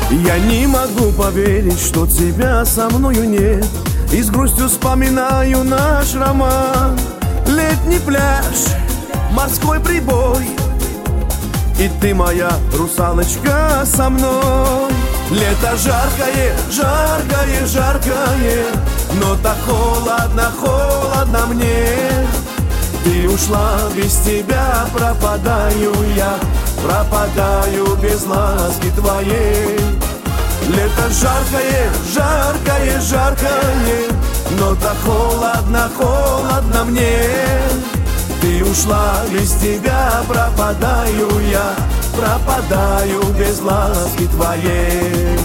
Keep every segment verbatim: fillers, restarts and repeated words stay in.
Я не могу поверить, что тебя со мною нет, и с грустью вспоминаю наш роман. Летний пляж, морской прибой, и ты, моя русалочка, со мной. Лето жаркое, жаркое, жаркое, но так холодно, холодно мне. Ты ушла, без тебя пропадаю я, пропадаю без ласки твоей. Лето жаркое, жаркое, жаркое, но так холодно, холодно мне. Ты ушла, без тебя пропадаю я, пропадаю без ласки твоей.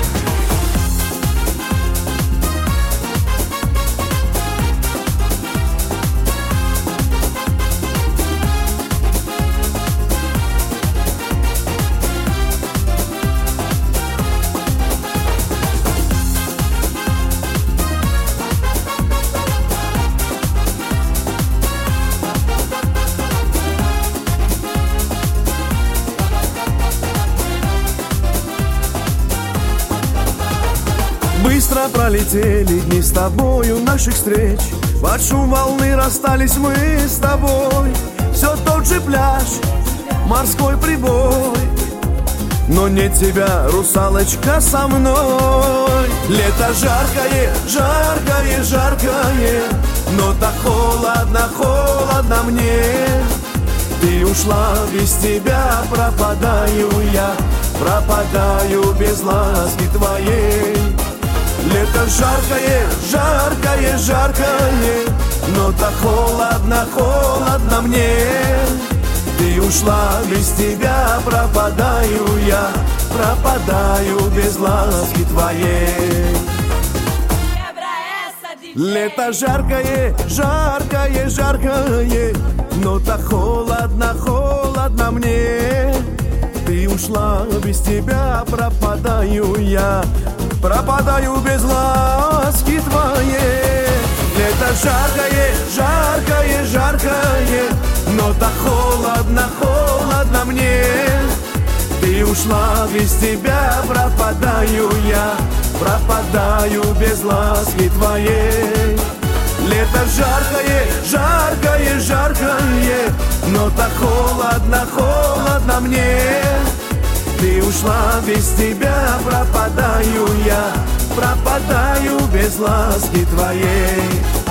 Быстро пролетели дни с тобою наших встреч, под шум волны расстались мы с тобой. Все тот же пляж, морской прибой, но нет тебя, русалочка, со мной. Лето жаркое, жаркое, жаркое, но так холодно, холодно мне. Ты ушла, без тебя пропадаю я, пропадаю без ласки твоей. Лето жаркое, жаркое, жаркое, но так холодно, холодно мне. Ты ушла, без тебя пропадаю я, пропадаю без ласки твоей. Лето жаркое, жаркое, жаркое, но так холодно, холодно мне. Ты ушла, без тебя пропадаю я, пропадаю без ласки твоей. Лето жаркое, жаркое, жаркое, но так холодно, холодно мне. Ты ушла, без тебя пропадаю я, пропадаю без ласки твоей. Лето жаркое, жаркое, жаркое, но так холодно, холодно мне. Ты ушла, без тебя пропадаю я, пропадаю без ласки твоей.